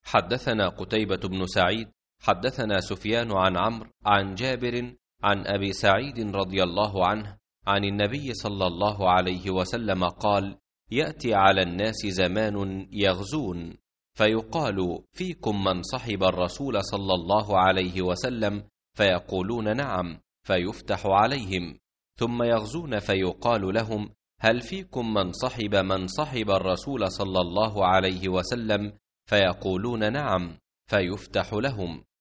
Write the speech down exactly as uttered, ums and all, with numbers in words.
حدثنا قتيبة بن سعيد حدثنا سفيان عن عمرو عن جابر عن أبي سعيد رضي الله عنه عن النبي صلى الله عليه وسلم قال: يأتي على الناس زمان يغزون، فيقال: فيكم من صحب الرسول صلى الله عليه وسلم؟ فيقولون: نعم، فيفتح عليهم، ثم يغزون فيقال لهم: هل فيكم من صحب من صحب الرسول صلى الله عليه وسلم؟ فيقولون: نعم، فيفتح لهم،